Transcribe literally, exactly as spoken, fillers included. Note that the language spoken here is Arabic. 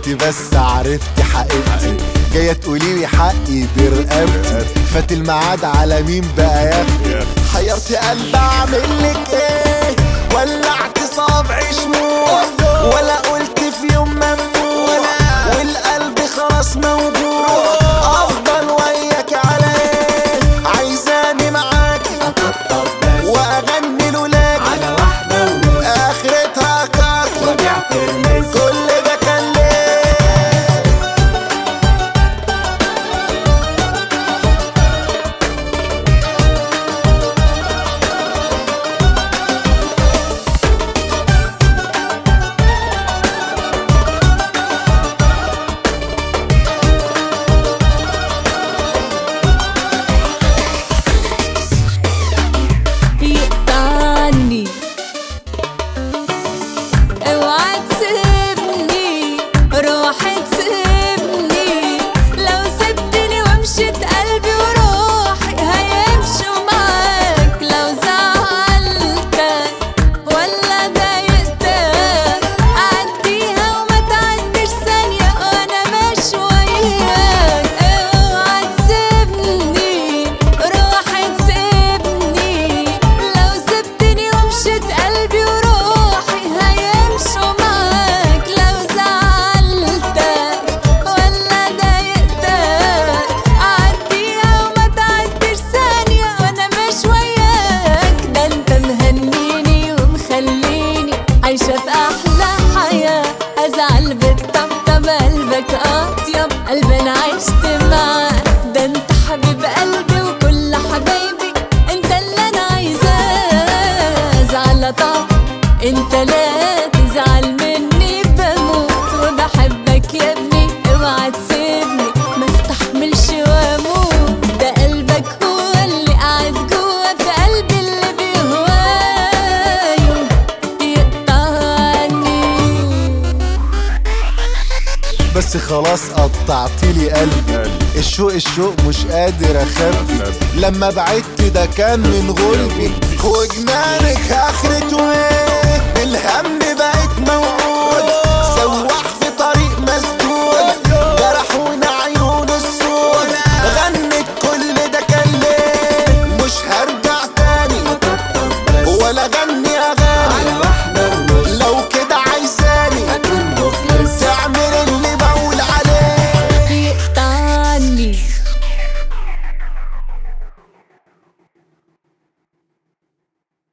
انت بس عرفتي حقيقتي، جاية تقوليلي حقي برقبتي، فات الميعاد على مين بقى يا اختي؟ حيرتي قلبي اعملك ايه؟ ولعت صابعي شموع ولا قلت في يوم ممنوع، والقلب خلاص موجوع، افضل وياك على ايه؟ عايزاني معاكي اطبطب بس واغني لولاكي على واحدة ونص، اخرتها كاكي وجع ترمس. كل ده كان ليه؟ يقطعني اوعى تسيبني، روح تسيبني، لو سبتني ومشيت قلبي وروحي هيمشوا معاك، لو زعلتك ولا ضايقتك عديها وما تعديش ثانية وانا ماشي وياك، اوعى تسيبني، روح تسيبني، لو سبتني ومشيت قلبي وروحي هيمشوا معاك، لو زعلتك ولا ضايقتك عديها وما تعديش ثانية وانا مش وياك، ده انت مهنيني ومخليني عايشة في احلى حياة، ازعل بالطبطب قلبك اطيب قلب انا عشت معاه، ده انت حبيب قلبي وكل حبايبي انت اللي انا عايزاه، ازعل طب انت لا تزعل مني، بموت وبحبك يا ابني، اوعى تسيبني ما استحملش واموت، ده قلبك هو اللي قاعد جوا في قلبي اللي بيهواي يقطعني. بس خلاص قطعتيلي قلبي، الشوق الشوق مش قادر اخبي، لما بعدت ده كان من غلبي، وجنانك اخرته ايه؟ الهم بقى